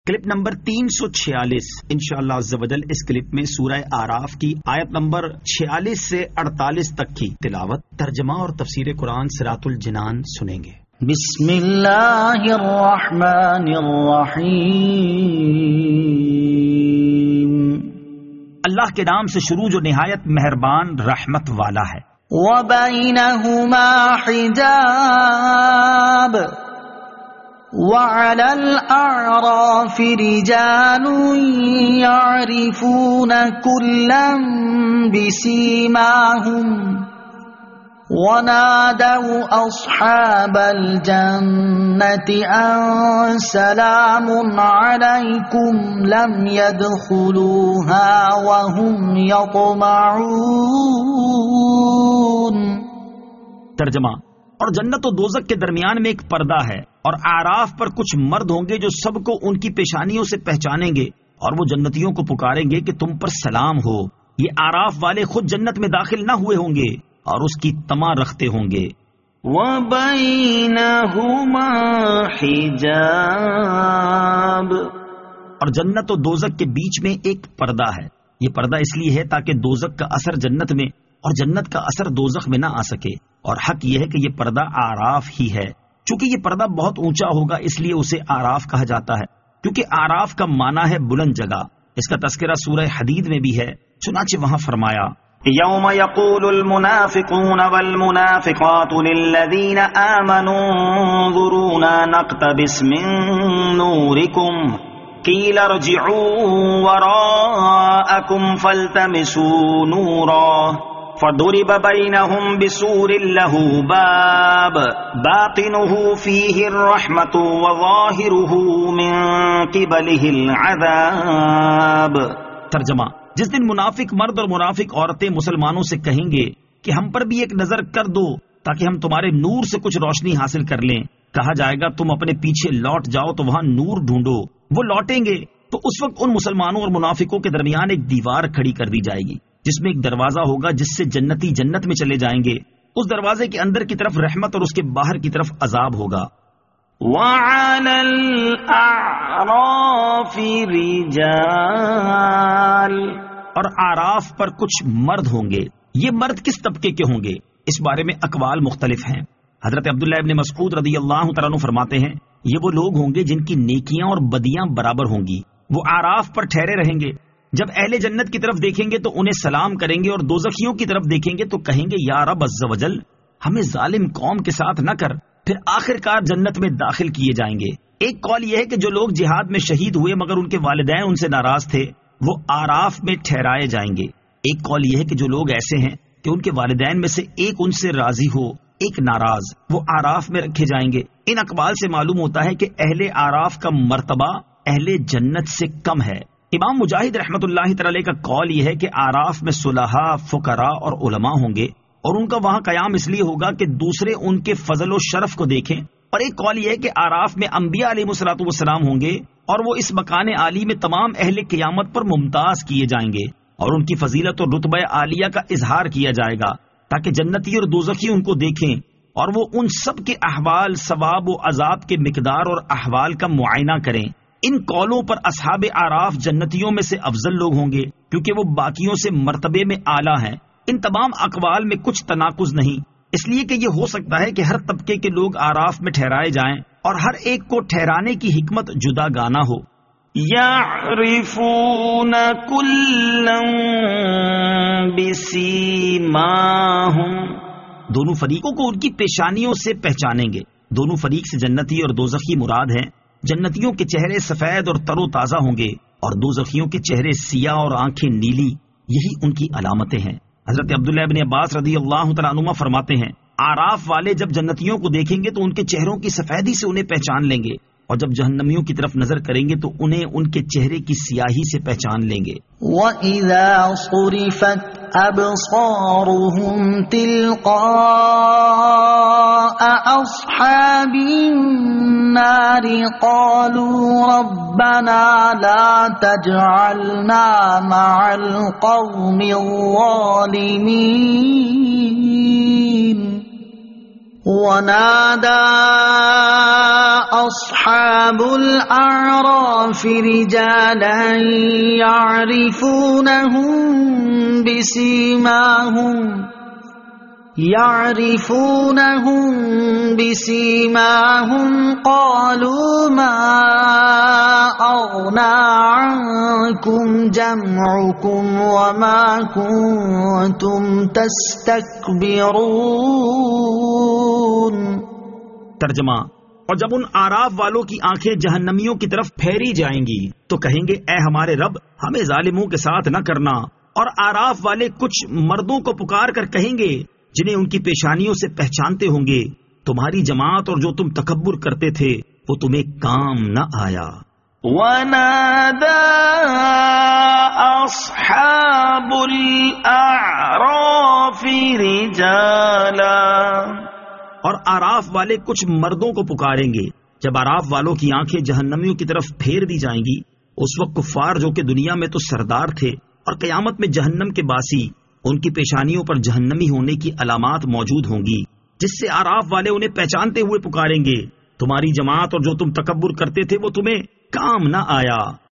Clip number 346 انشاءاللہ عز و جل اس کلپ میں سورہ اعراف کی آیت نمبر 46 سے 48 تک کی تلاوت، ترجمہ اور تفسیر قرآن صراط الجنان سنیں گے۔ بسم اللہ الرحمن الرحیم، اللہ کے نام سے شروع جو نہایت مہربان رحمت والا ہے۔ وبینہما حجاب وعلى الأعراف رجال يعرفون كلا بسيماهم ونادوا أصحاب الجنة أن سلام عليكم لم يدخلوها وهم يطمعون۔ ترجمہ، اور جنت و دوزخ کے درمیان میں ایک پردہ ہے، اور اعراف پر کچھ مرد ہوں گے جو سب کو ان کی پیشانیوں سے پہچانیں گے، اور وہ جنتیوں کو پکاریں گے کہ تم پر سلام ہو۔ یہ اعراف والے خود جنت میں داخل نہ ہوئے ہوں گے اور اس کی طمع رکھتے ہوں گے۔ وَبَيْنَهُمَا حِجَابٌ، اور جنت و دوزخ کے بیچ میں ایک پردہ ہے۔ یہ پردہ اس لیے ہے تاکہ دوزخ کا اثر جنت میں اور جنت کا اثر دوزخ میں نہ آ سکے، اور حق یہ ہے کہ یہ پردہ اعراف ہی ہے۔ چونکہ یہ پردہ بہت اونچا ہوگا اس لیے اسے اعراف کہا جاتا ہے، کیونکہ اعراف کا معنی ہے بلند جگہ۔ اس کا تذکرہ سورہ حدید میں بھی ہے، چنانچہ وہاں فرمایا، یوم یقول المنافقون والمنافقات للذین آمنوا انظرونا نقتبس من نورکم قیل ارجعوا وراءکم فالتمسوا نورا فضرب بینہم بسور لہ باب باطنہ فیہ الرحمۃ وظاہرہ من قبلہ العذاب۔ ترجمہ، جس دن منافق مرد اور منافق عورتیں مسلمانوں سے کہیں گے کہ ہم پر بھی ایک نظر کر دو تاکہ ہم تمہارے نور سے کچھ روشنی حاصل کر لیں، کہا جائے گا تم اپنے پیچھے لوٹ جاؤ تو وہاں نور ڈھونڈو۔ وہ لوٹیں گے تو اس وقت ان مسلمانوں اور منافقوں کے درمیان ایک دیوار کھڑی کر دی جائے گی جس میں ایک دروازہ ہوگا جس سے جنتی جنت میں چلے جائیں گے۔ اس دروازے کے اندر کی طرف رحمت اور اس کے باہر کی طرف عذاب ہوگا۔ وَعَلَى الْأَعْرَافِ رِجَالٌ، اور اعراف پر کچھ مرد ہوں گے۔ یہ مرد کس طبقے کے ہوں گے؟ اس بارے میں اقوال مختلف ہیں۔ حضرت عبداللہ ابن مسعود رضی اللہ تعالیٰ عنہ فرماتے ہیں، یہ وہ لوگ ہوں گے جن کی نیکیاں اور بدیاں برابر ہوں گی۔ وہ اعراف پر ٹھہرے رہیں گے۔ جب اہل جنت کی طرف دیکھیں گے تو انہیں سلام کریں گے، اور دوزخیوں کی طرف دیکھیں گے تو کہیں گے یا رب عز و جل ہمیں ظالم قوم کے ساتھ نہ کر۔ پھر آخر کار جنت میں داخل کیے جائیں گے۔ ایک قول یہ ہے کہ جو لوگ جہاد میں شہید ہوئے مگر ان کے والدین ان سے ناراض تھے وہ اعراف میں ٹھہرائے جائیں گے۔ ایک قول یہ ہے کہ جو لوگ ایسے ہیں کہ ان کے والدین میں سے ایک ان سے راضی ہو ایک ناراض، وہ اعراف میں رکھے جائیں گے۔ ان اقوال سے معلوم ہوتا ہے کہ اہل اعراف کا مرتبہ اہل جنت سے کم ہے۔ امام مجاہد رحمت اللہ تعالی کا قول یہ ہے کہ اعراف میں صلحاء، فقراء اور علماء ہوں گے، اور ان کا وہاں قیام اس لیے ہوگا کہ دوسرے ان کے فضل و شرف کو دیکھیں۔ اور ایک قول یہ ہے کہ اعراف میں انبیاء علیہ الصلوۃ والسلام ہوں گے، اور وہ اس مکان عالی میں تمام اہل قیامت پر ممتاز کیے جائیں گے، اور ان کی فضیلت اور رتبہ عالیہ کا اظہار کیا جائے گا تاکہ جنتی اور دوزخی ان کو دیکھیں، اور وہ ان سب کے احوال، ثواب و عذاب کے مقدار اور احوال کا معائنہ کریں۔ ان قولوں پر اصحاب اعراف جنتیوں میں سے افضل لوگ ہوں گے کیونکہ وہ باقیوں سے مرتبے میں اعلیٰ ہیں۔ ان تمام اقوال میں کچھ تناقض نہیں، اس لیے کہ یہ ہو سکتا ہے کہ ہر طبقے کے لوگ اعراف میں ٹھہرائے جائیں اور ہر ایک کو ٹھہرانے کی حکمت جدا گانا ہو۔ یعرفون کلا بسیماہم، دونوں فریقوں کو ان کی پیشانیوں سے پہچانیں گے۔ دونوں فریق سے جنتی اور دوزخی مراد ہیں۔ جنتیوں کے چہرے سفید اور تر و تازہ ہوں گے، اور دوزخیوں کے چہرے سیاہ اور آنکھیں نیلی، یہی ان کی علامتیں ہیں۔ حضرت عبداللہ ابن عباس رضی اللہ تعالیٰ عنہما فرماتے ہیں، اعراف والے جب جنتیوں کو دیکھیں گے تو ان کے چہروں کی سفیدی سے انہیں پہچان لیں گے، اور جب جہنمیوں کی طرف نظر کریں گے تو انہیں ان کے چہرے کی سیاہی سے پہچان لیں گے۔ وَإِذَا صُرِفَتْ أَبْصَارُهُمْ تِلْقَاءَ أَصْحَابِ النَّارِ قَالُوا رَبَّنَا لَا تَجْعَلْنَا مَعَ الْقَوْمِ الظَّالِمِينَ۔ ونادى أصحاب الأعراف رجالا يعرفونهم بسيماهم قالوا ما أغنى عنكم جمعكم وما كنتم تستكبرون۔ ترجمہ: اور جب ان آراف والوں کی آنکھیں جہنمیوں کی طرف پھیری جائیں گی تو کہیں گے اے ہمارے رب ہمیں ظالموں کے ساتھ نہ کرنا، اور آراف والے کچھ مردوں کو پکار کر کہیں گے جنہیں ان کی پیشانیوں سے پہچانتے ہوں گے تمہاری جماعت اور جو تم تکبر کرتے تھے وہ تمہیں کام نہ آیا۔ وَنَادَى أَصْحَابُ الْأَعْرَافِ رِجَالًا، اور آراف والے کچھ مردوں کو پکاریں گے۔ جب آراف والوں کی آنکھیں جہنمیوں کی طرف پھیر دی جائیں گی اس وقت کفار جو کہ دنیا میں تو سردار تھے اور قیامت میں جہنم کے باسی، ان کی پیشانیوں پر جہنمی ہونے کی علامات موجود ہوں گی، جس سے آراف والے انہیں پہچانتے ہوئے پکاریں گے تمہاری جماعت اور جو تم تکبر کرتے تھے وہ تمہیں کام نہ آیا۔